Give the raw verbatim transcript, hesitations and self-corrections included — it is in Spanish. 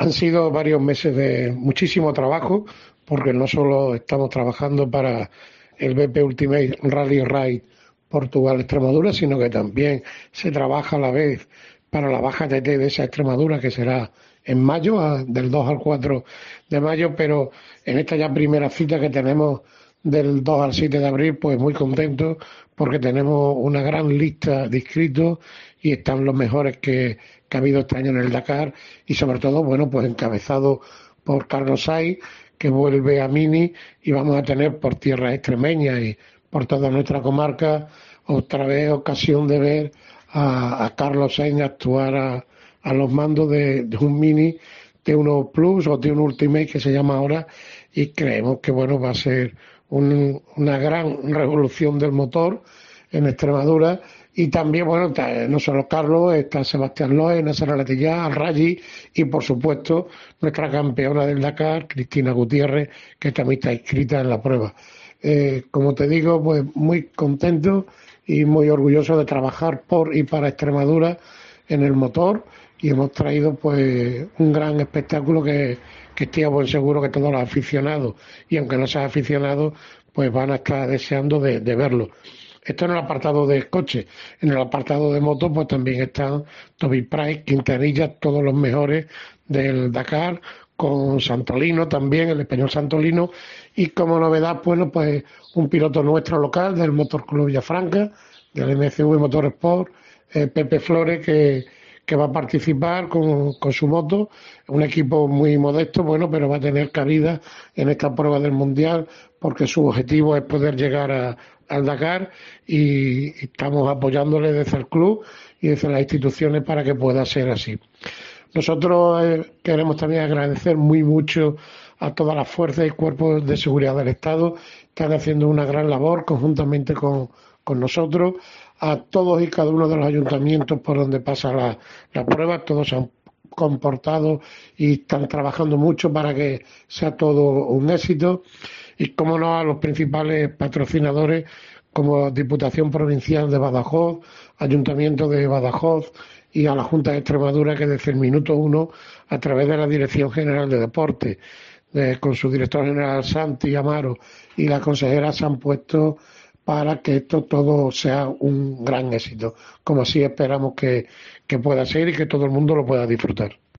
Han sido varios meses de muchísimo trabajo, porque no solo estamos trabajando para el B P Ultimate Rally Ride Portugal-Extremadura, sino que también se trabaja a la vez para la baja T T de esa Extremadura, que será en mayo, a- del dos al cuatro de mayo, pero en esta ya primera cita que tenemos del dos al siete de abril, pues muy contentos porque tenemos una gran lista de inscritos y están los mejores que, que ha habido este año en el Dakar y sobre todo, bueno, pues encabezado por Carlos Sainz, que vuelve a Mini y vamos a tener por tierras extremeñas y por toda nuestra comarca otra vez ocasión de ver a, a Carlos Sainz actuar a, a los mandos de, de un Mini T uno Plus o T uno Ultimate que se llama ahora y creemos que bueno va a ser un- una gran revolución del motor en Extremadura y también, bueno, está- no solo Carlos, está Sebastián Loeb, Nasser Al-Attiyah, Al-Rayyi y por supuesto nuestra campeona del Dakar, Cristina Gutiérrez, que también está inscrita en la prueba. Eh, como te digo, pues muy contento y muy orgulloso de trabajar por y para Extremadura en el motor y hemos traído pues un gran espectáculo que, que estoy a buen seguro que todos los aficionados y aunque no sean aficionados pues van a estar deseando de, de verlo. Esto en el apartado de coche. En el apartado de moto, pues también están Toby Price, Quintanilla, todos los mejores del Dakar, con Santolino también, el español Santolino, y como novedad, bueno, pues un piloto nuestro local del Motor Club Villafranca, del M C V Motorsport, eh, Pepe Flores, que, que va a participar con, con su moto, un equipo muy modesto, bueno, pero va a tener cabida en esta prueba del Mundial, porque su objetivo es poder llegar a, al Dakar y estamos apoyándole desde el club y desde las instituciones para que pueda ser así. Nosotros eh, queremos también agradecer muy mucho a todas las fuerzas y cuerpos de seguridad del Estado que están haciendo una gran labor conjuntamente con, con nosotros, a todos y cada uno de los ayuntamientos por donde pasa la, la prueba, todos se han comportado y están trabajando mucho para que sea todo un éxito y, cómo no, a los principales patrocinadores como Diputación Provincial de Badajoz, Ayuntamiento de Badajoz y a la Junta de Extremadura que desde el minuto uno, a través de la Dirección General de Deportes, de- con su director general Santi Amaro y la consejera se han puesto para que esto todo sea un gran éxito, como así esperamos que, que pueda ser y que todo el mundo lo pueda disfrutar.